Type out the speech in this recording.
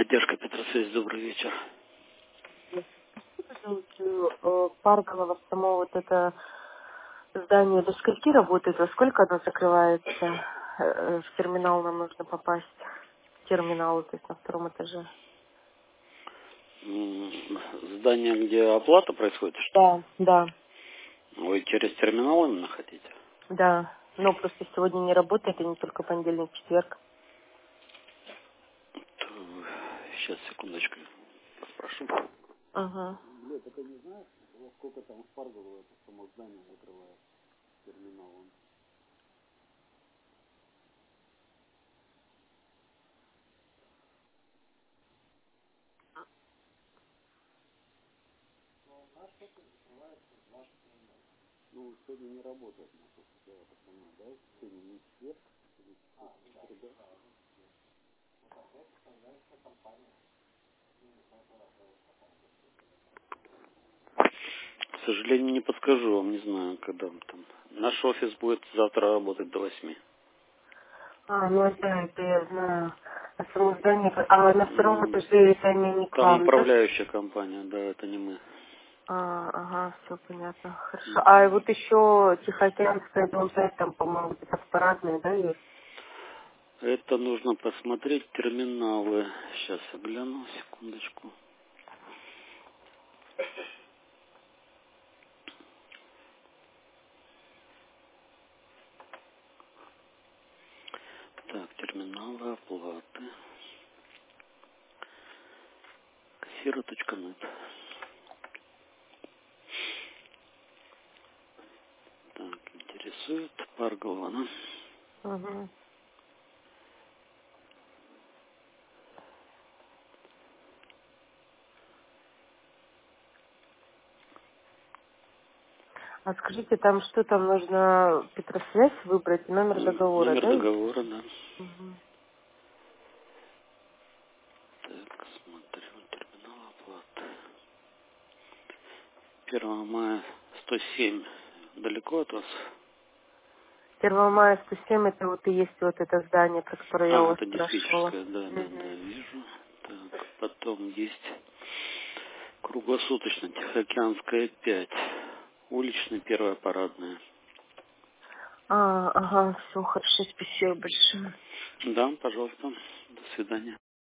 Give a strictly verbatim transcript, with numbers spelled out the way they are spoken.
Поддержка Петросвязь, добрый вечер. Э, Паркового само вот это здание до скольки работает, во сколько оно закрывается? Э, В терминал нам нужно попасть. В терминал, то есть на втором этаже. М, Здание, где оплата происходит, что? Да, да, Вы через терминал именно хотите? да. Но просто сегодня не работает, и не только понедельник, четверг. Сейчас, секундочку, спрошу. Ага. Блядь, так не знаешь, во сколько там Спаргало это само здание закрывает терминалом? Ну, сегодня не работает, насколько я это понимаю, да? Сегодня не четверг. К сожалению, не подскажу вам, не знаю, когда он там. Наш офис будет завтра работать до восьми. А, ну это, это я знаю. А само здание, а на втором М, этаже это не, не к Там вам, да? управляющая компания, да, это не мы. А, ага, все понятно, хорошо. А Мгм. вот еще Тихоокеанская, дом пять, там, по-моему, это парадная, да, есть? Это нужно посмотреть терминалы. Сейчас я гляну, секундочку. Так, терминалы оплаты. Кассира точка нет. Так, интересует Парголована. Угу. А скажите, там что там нужно Петросвязь выбрать, и номер М, договора, Номер да? есть? договора, да. Угу. Так, смотрю, терминал оплаты. первого мая сто семь. Далеко от вас? первого мая сто семь, это вот и есть вот это здание, про которое я у А, вас это спрашивала. диспетчерская, да, да, да, Угу. вижу. Так, потом есть круглосуточно Тихоокеанская пять. Уличная первая парадная. А, ага, все, хорошо, спасибо большое. Да, пожалуйста. До свидания.